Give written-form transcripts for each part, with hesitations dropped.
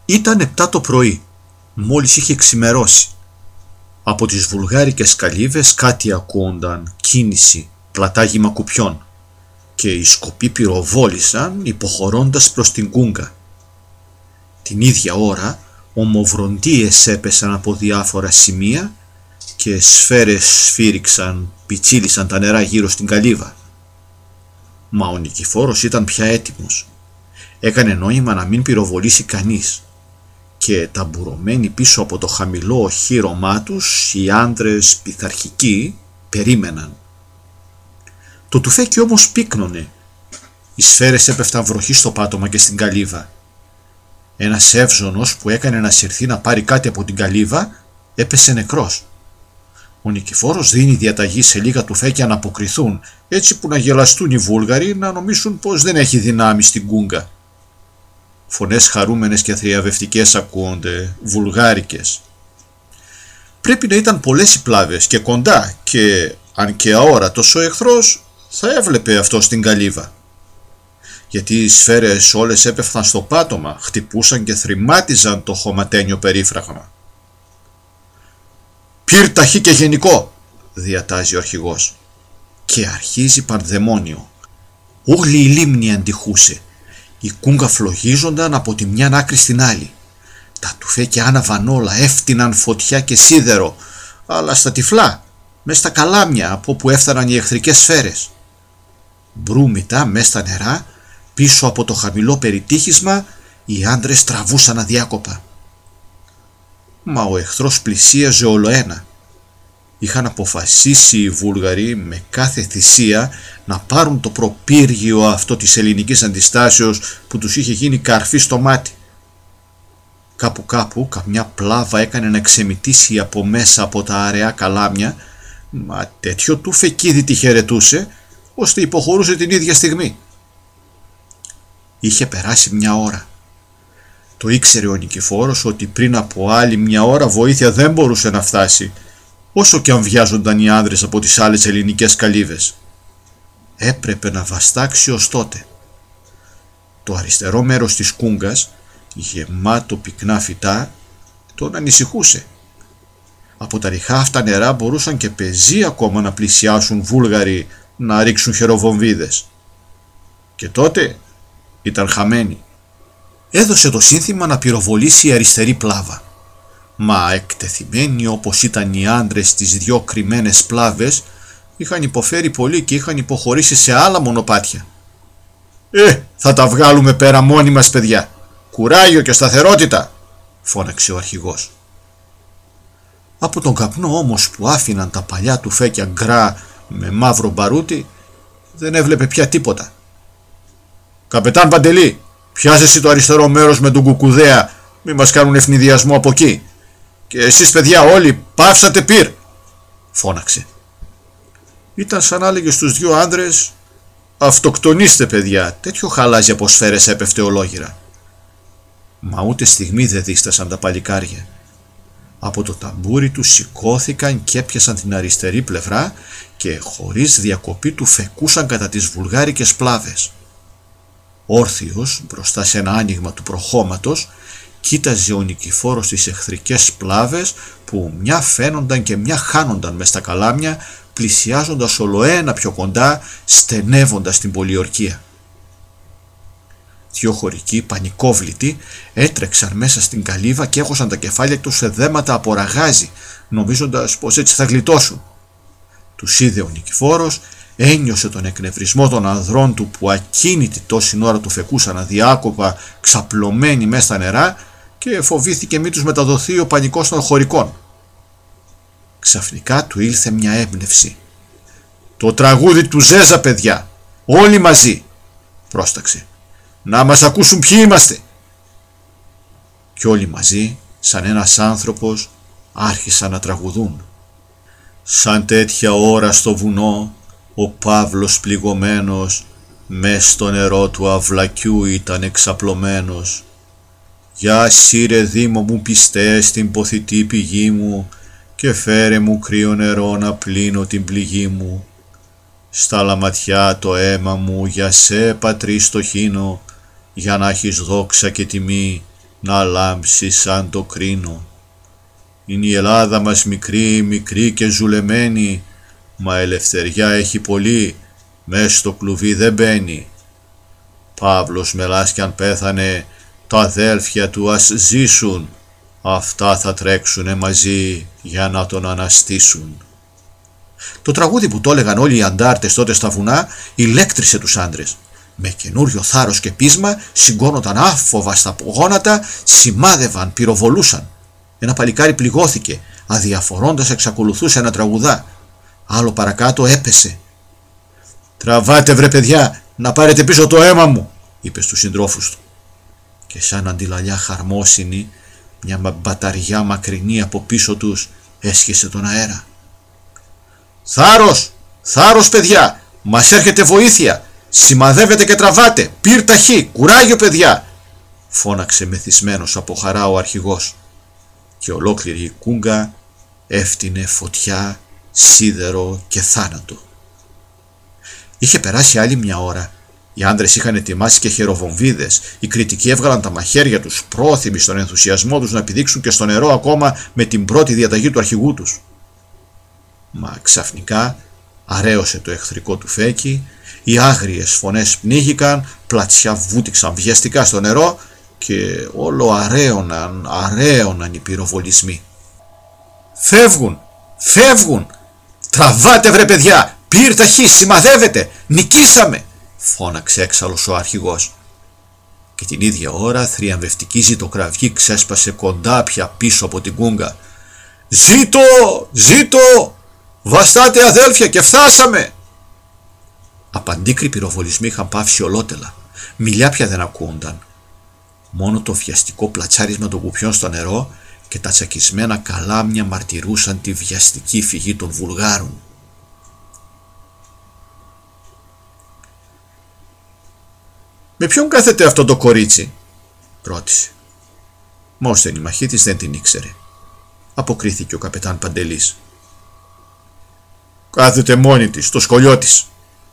Ήταν 7 το πρωί, μόλις είχε ξημερώσει. Από τις βουλγάρικες καλύβες κάτι ακούονταν, κίνηση, πλατάγημα κουπιών, και οι σκοποί πυροβόλησαν υποχωρώντας προς την Κούγκα. Την ίδια ώρα ομοβροντίες έπεσαν από διάφορα σημεία και σφαίρες σφύριξαν, πιτσίλησαν τα νερά γύρω στην καλύβα. Μα ο Νικηφόρος ήταν πια έτοιμος. Έκανε νόημα να μην πυροβολήσει κανείς και ταμπουρωμένοι πίσω από το χαμηλό οχύρωμά τους οι άντρες πειθαρχικοί περίμεναν. Το τουφέκι όμως πύκνωνε. Οι σφαίρες έπεφταν βροχή στο πάτωμα και στην καλύβα. Ένας εύζωνος που έκανε να συρθεί να πάρει κάτι από την καλύβα έπεσε νεκρός. Ο Νικηφόρος δίνει διαταγή σε λίγα τουφέκια να αποκριθούν, έτσι που να γελαστούν οι Βούλγαροι να νομίσουν πως δεν έχει δυνάμει στην Κούγκα. Φωνές χαρούμενες και θριαβευτικές ακούονται, βουλγάρικες. Πρέπει να ήταν πολλές οι πλάβες και κοντά και αν και αόρατος ο εχθρός θα έβλεπε αυτό στην καλύβα. Γιατί οι σφαίρες όλες έπεφταν στο πάτωμα, χτυπούσαν και θρημάτιζαν το χωματένιο περίφραγμα. «Πυρ ταχύ και γενικό», διατάζει ο αρχηγός. Και αρχίζει πανδαιμόνιο. Όλη η λίμνη αντιχούσε. Η Κούγκα φλογίζονταν από τη μια άκρη στην άλλη. Τα τουφέκια άναβαν όλα, έφτυναν φωτιά και σίδερο, αλλά στα τυφλά, μες στα καλάμια από όπου έφταναν οι εχθρικές σφαίρες. Μπρούμητα μες στα νερά, πίσω από το χαμηλό περιτύχισμα, οι άντρες τραβούσαν αδιάκοπα. Μα ο εχθρός πλησίαζε ολοένα. Είχαν αποφασίσει οι Βούλγαροι με κάθε θυσία να πάρουν το προπύργιο αυτό της ελληνικής αντιστάσεως που τους είχε γίνει καρφί στο μάτι. Κάπου καμιά πλάβα έκανε να ξεμητήσει από μέσα από τα αραιά καλάμια, μα τέτοιο τουφεκίδι τη χαιρετούσε ώστε υποχωρούσε την ίδια στιγμή. Είχε περάσει μια ώρα. Το ήξερε ο Νικηφόρος ότι πριν από άλλη μια ώρα βοήθεια δεν μπορούσε να φτάσει, όσο και αν βιάζονταν οι άνδρες από τις άλλες ελληνικές καλύβες. Έπρεπε να βαστάξει ως τότε. Το αριστερό μέρος της Κούγκας, γεμάτο πυκνά φυτά, τον ανησυχούσε. Από τα ριχά αυτά νερά μπορούσαν και πεζοί ακόμα να πλησιάσουν Βούλγαροι να ρίξουν χεροβομβίδες. Και τότε ήταν χαμένοι. Έδωσε το σύνθημα να πυροβολήσει η αριστερή πλάβα. Μα εκτεθειμένοι όπως ήταν οι άντρες στις δυο κρυμμένες πλάβες, είχαν υποφέρει πολύ και είχαν υποχωρήσει σε άλλα μονοπάτια. Θα τα βγάλουμε πέρα μόνοι μας, παιδιά. Κουράγιο και σταθερότητα», φώναξε ο αρχηγός. Από τον καπνό όμως που άφηναν τα παλιά τουφέκια γκρά με μαύρο μπαρούτι, δεν έβλεπε πια τίποτα. «Καπετάν Παντελή, πιάσε εσύ το αριστερό μέρος με τον κουκουδέα, μη μας κάνουν ευνηδιασμό από εκεί. Και εσείς, παιδιά, όλοι πάυσατε πυρ», φώναξε. Ήταν σαν να έλεγε στους δυο άντρες «Αυτοκτονήστε, παιδιά», τέτοιο χαλάζι από σφαίρες έπεφτε ολόγυρα. Μα ούτε στιγμή δεν δίστασαν τα παλικάρια. Από το ταμπούρι τους σηκώθηκαν και έπιασαν την αριστερή πλευρά και χωρίς διακοπή του φεκούσαν κατά τις βουλγάρικες πλάβες. Όρθιος μπροστά σε ένα άνοιγμα του προχώματος κοίταζε ο Νικηφόρος τις εχθρικές πλάβες που μια φαίνονταν και μια χάνονταν μες στα καλάμια, πλησιάζοντας ολοένα πιο κοντά, στενεύοντας την πολιορκία. Δυο χωρικοί πανικόβλητοι έτρεξαν μέσα στην καλύβα και έχωσαν τα κεφάλια τους σε δέματα από ραγάζι, νομίζοντας πως έτσι θα γλιτώσουν. Τους είδε ο Νικηφόρος, ένιωσε τον εκνευρισμό των ανδρών του που ακίνητοι τόση ώρα του φεκούσαν αδιάκοπα ξαπλωμένοι μέσα στα νερά και φοβήθηκε μη τους μεταδοθεί ο πανικός των χωρικών. Ξαφνικά του ήλθε μια έμπνευση. «Το τραγούδι του Ζέζα, παιδιά, όλοι μαζί», πρόσταξε. «Να μας ακούσουν ποιοι είμαστε». Κι όλοι μαζί, σαν ένας άνθρωπος, άρχισαν να τραγουδούν. «Σαν τέτοια ώρα στο βουνό, ο Παύλος πληγωμένος, μες στο νερό του αυλακιού ήταν εξαπλωμένος. Για σύρε Δήμο μου πιστέ στην ποθητή πηγή μου και φέρε μου κρύο νερό να πλύνω την πληγή μου. Στα λαματιά το αίμα μου για σε πατρί στο χύνω, για να έχεις δόξα και τιμή να λάμψει σαν το κρίνο. Είναι η Ελλάδα μας μικρή, μικρή και ζουλεμένη, μα ελευθεριά έχει πολύ, μες στο κλουβί δεν μπαίνει. Παύλος Μελάς κι αν πέθανε, τα αδέλφια του ας ζήσουν, αυτά θα τρέξουνε μαζί για να τον αναστήσουν. Το τραγούδι που το έλεγαν όλοι οι αντάρτες τότε στα βουνά ηλέκτρισε τους άντρες. Με καινούριο θάρρος και πείσμα σηκώνονταν άφοβα στα γόνατα, σημάδευαν, πυροβολούσαν. Ένα παλικάρι πληγώθηκε, αδιαφορώντας εξακολουθούσε να τραγουδά. Άλλο παρακάτω έπεσε. «Τραβάτε βρε παιδιά, να πάρετε πίσω το αίμα μου», είπε στους συντρόφους του. Και σαν αντιλαλιά χαρμόσυνη, μια μπαταριά μακρινή από πίσω τους έσχισε τον αέρα. «Θάρρος, θάρρος παιδιά, μας έρχεται βοήθεια, σημαδεύετε και τραβάτε, πυρ ταχύ, κουράγιο παιδιά», φώναξε μεθυσμένος από χαρά ο αρχηγός. Και ολόκληρη η κούγκα έφτινε φωτιά, σίδερο και θάνατο. Είχε περάσει άλλη μια ώρα. Οι άντρες είχαν ετοιμάσει και χεροβομβίδες. Οι κριτικοί έβγαλαν τα μαχαίρια τους, πρόθυμοι στον ενθουσιασμό τους να πηδήξουν και στο νερό ακόμα με την πρώτη διαταγή του αρχηγού τους. Μα ξαφνικά αραίωσε το εχθρικό του φέκι, οι άγριες φωνές πνίγηκαν, πλατσιά βούτυξαν βιαστικά στο νερό και όλο αραίωναν οι πυροβολισμοί. «Φεύγουν, φεύγουν, τραβάτε βρε παιδιά, πυρ ταχύ, σημαδεύετε, νικήσαμε», φώναξε έξαλλος ο αρχηγός. Και την ίδια ώρα θριαμβευτική ζητοκραυγή ξέσπασε κοντά πια πίσω από την κούγκα. «Ζήτω, ζήτω, βαστάτε αδέλφια και φτάσαμε». Απαντίκροι πυροβολισμοί είχαν πάυσει ολότελα, μιλιά πια δεν ακούονταν. Μόνο το βιαστικό πλατσάρισμα των κουπιών στο νερό και τα τσακισμένα καλάμια μαρτυρούσαν τη βιαστική φυγή των Βουλγάρων. «Με ποιον κάθεται αυτό το κορίτσι?» ρώτησε. Μα ο στενημαχίτης δεν την ήξερε. Αποκρίθηκε ο καπετάν Παντελής. «Κάθεται μόνη της, στο σχολείο της.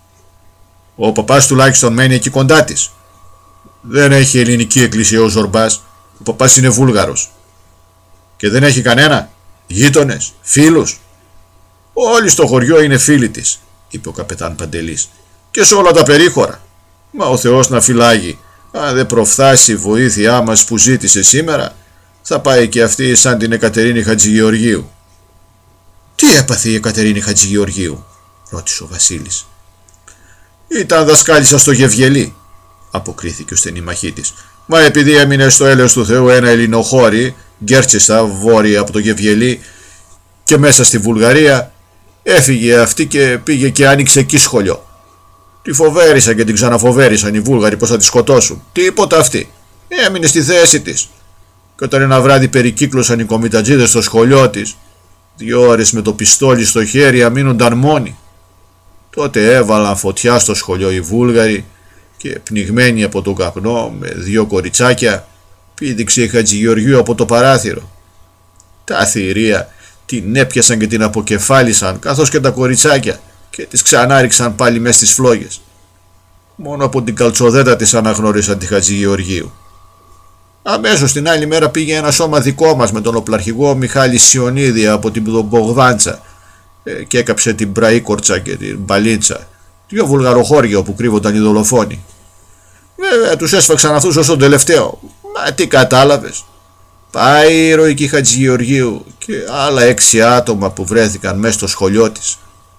Ο παπάς τουλάχιστον μένει εκεί κοντά της. Δεν έχει ελληνική εκκλησία ο Ζορμπάς, ο παπάς είναι Βούλγαρος. Και δεν έχει κανένα, γείτονες, φίλους?» «Όλοι στο χωριό είναι φίλοι της», είπε ο καπετάν Παντελής, «και σε όλα τα περίχωρα. Μα ο Θεός να φυλάγει, αν δεν προφθάσει η βοήθειά μας που ζήτησε σήμερα, θα πάει και αυτή σαν την Εκατερίνη Χατζηγεωργίου». «Τι έπαθε η Εκατερίνη Χατζηγεωργίου?» ρώτησε ο Βασίλης. «Ήταν δασκάλισσα στο Γευγελί», αποκρίθηκε ο στενημαχίτης. «Μα επειδή έμεινε στο έλεος του Θεού ένα Ελληνοχώρι, γκέρτσιστα βόρεια από το Γευγελί και μέσα στη Βουλγαρία, έφυγε αυτή και πήγε και άνοιξε εκεί σχολείο. Τη φοβέρισαν και την ξαναφοβέρισαν οι Βούλγαροι πως θα τη σκοτώσουν. Τίποτα αυτή. Έμεινε στη θέση της. Και όταν ένα βράδυ περικύκλωσαν οι κομιτατζίδες στο σχολείο της, 2 ώρες με το πιστόλι στο χέρι αμήνονταν μόνοι. Τότε έβαλαν φωτιά στο σχολείο οι Βούλγαροι και πνιγμένοι από τον καπνό με 2 κοριτσάκια πήδηξε η Χατζηγεωργίου από το παράθυρο. Τα θηρία την έπιασαν και την αποκεφάλισαν καθώς και τα κοριτσάκια και τις ξανάριξαν πάλι μες στις φλόγες. Μόνο από την καλτσοδέτα της αναγνώρισαν τη Χατζηγεωργίου. Αμέσως την άλλη μέρα πήγε ένα σώμα δικό μας με τον οπλαρχηγό Μιχάλη Σιωνίδη από την Μπογδάντσα και έκαψε την Μπραΐκορτσα και την Μπαλίντσα, 2 βουλγαροχώρια όπου κρύβονταν οι δολοφόνοι. Βέβαια τους έσφαξαν αυτούς ως τον τελευταίο. Μα τι κατάλαβες? Πάει η ηρωική Χατζηγεωργίου και άλλα 6 άτομα που βρέθηκαν μέσα στο σχολείο της.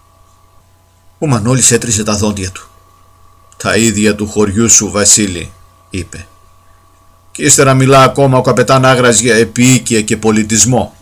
Ο Μανώλης έτριζε τα δόντια του. «Τα ίδια του χωριού σου, Βασίλη», είπε. «Και ύστερα μιλά ακόμα ο καπετάν Άγρας για επίοικια και πολιτισμό».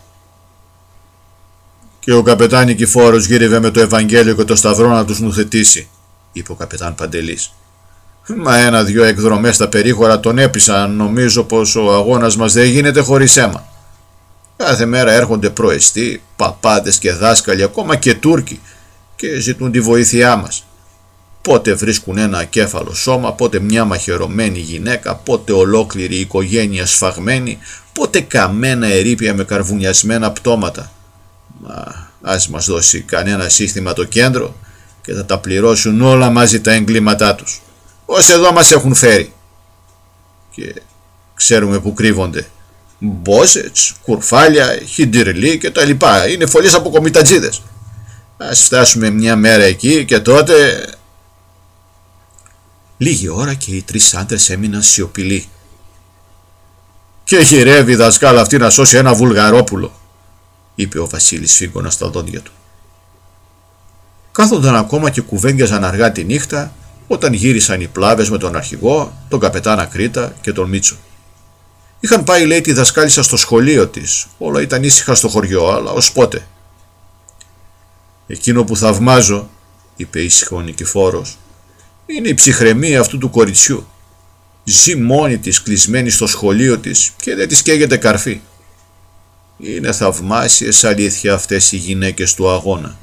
«Και ο καπετάν Νικηφόρος γύρευε με το Ευαγγέλιο και το Σταυρό να τους νουθετήσει», είπε ο καπετάν Παντελής. «Μα 1-2 εκδρομές στα περίχωρα τον έπεισαν. Νομίζω πως ο αγώνας μας δεν γίνεται χωρίς αίμα. Κάθε μέρα έρχονται προεστοί, παπάδες και δάσκαλοι, ακόμα και Τούρκοι, και ζητούν τη βοήθειά μας. Πότε βρίσκουν ένα ακέφαλο σώμα, πότε μια μαχαιρωμένη γυναίκα, πότε ολόκληρη οικογένεια σφαγμένη, πότε καμένα ερείπια με καρβουνιασμένα πτώματα. Μα ας μας δώσει κανένα σύστημα το κέντρο και θα τα πληρώσουν όλα μαζί τα εγκλήματά τους, ως εδώ μας έχουν φέρει». Και ξέρουμε που κρύβονται. Μπόζετς, κουρφάλια, χιντιρλί και τα λοιπά. Είναι φωλιές από κομιτατζίδες. Ας φτάσουμε μια μέρα εκεί και τότε... Λίγη ώρα και οι τρεις άντρες έμειναν σιωπηλοί. «Και γυρεύει η δασκάλα αυτή να σώσει ένα Βουλγαρόπουλο», είπε ο Βασίλης φύγγοντας τα δόντια του. Κάθονταν ακόμα και κουβέντιαζαν αργά τη νύχτα όταν γύρισαν οι πλάβες με τον αρχηγό, τον καπετάνα Κρήτα και τον Μίτσο. Είχαν πάει, λέει, τη δασκάλισσα στο σχολείο της. Όλα ήταν ήσυχα στο χωριό, αλλά ως πότε. «Εκείνο που θαυμάζω», είπε ήσυχα ο Νικηφόρος, «είναι η ψυχραιμία αυτού του κοριτσιού. Ζει μόνη της κλεισμένη στο σχολείο της και δεν της καίγεται καρφί. Είναι θαυμάσιες αλήθεια αυτές οι γυναίκες του αγώνα».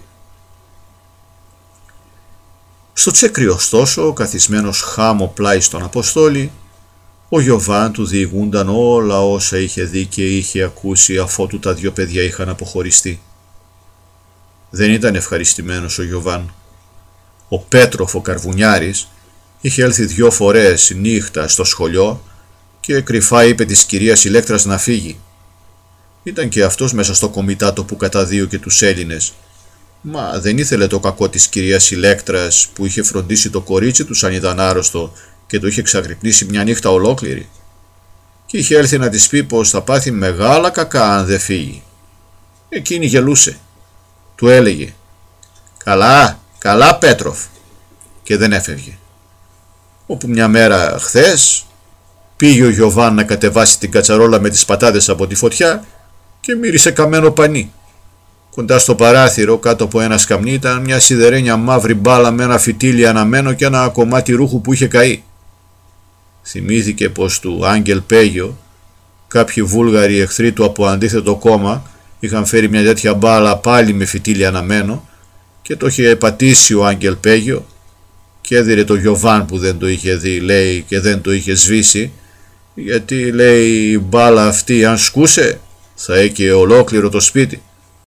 Στο τσέκρι ωστόσο, καθισμένος χάμω πλάι στον Αποστόλη, ο Γιωβάν του διηγούνταν όλα όσα είχε δει και είχε ακούσει αφότου τα δυο παιδιά είχαν αποχωριστεί. Δεν ήταν ευχαριστημένος ο Γιωβάν. Ο Πέτροφ ο Καρβουνιάρης είχε έλθει 2 φορές νύχτα στο σχολείο και κρυφά είπε της κυρίας Ηλέκτρας να φύγει. Ήταν και αυτός μέσα στο κομιτάτο που καταδίωκε τους Έλληνες, μα δεν ήθελε το κακό της κυρίας Ηλέκτρας που είχε φροντίσει το κορίτσι του σαν ήταν άρρωστο και το είχε ξαγρυπνήσει μια νύχτα ολόκληρη, και είχε έλθει να της πει πως θα πάθει μεγάλα κακά αν δεν φύγει. Εκείνη γελούσε. Του έλεγε «Καλά, καλά Πέτροφ», και δεν έφευγε. Όπου μια μέρα χθες πήγε ο Γιωβάν να κατεβάσει την κατσαρόλα με τις πατάτες από τη φωτιά και μύρισε καμένο πανί. Κοντά στο παράθυρο, κάτω από ένα σκαμνί, ήταν μια σιδερένια μαύρη μπάλα με ένα φυτίλι αναμένο και ένα κομμάτι ρούχου που είχε καεί. Θυμήθηκε πως του Άγγελ Πέγιο κάποιοι Βούλγαροι εχθροί του από αντίθετο κόμμα είχαν φέρει μια τέτοια μπάλα πάλι με φυτίλι αναμένο και το είχε πατήσει ο Άγγελ Πέγιο και έδιρε το Γιωβάν που δεν το είχε δει, λέει, και δεν το είχε σβήσει, γιατί, λέει, η μπάλα αυτή αν σκούσε θα έκαιε ολόκληρο το σπίτι.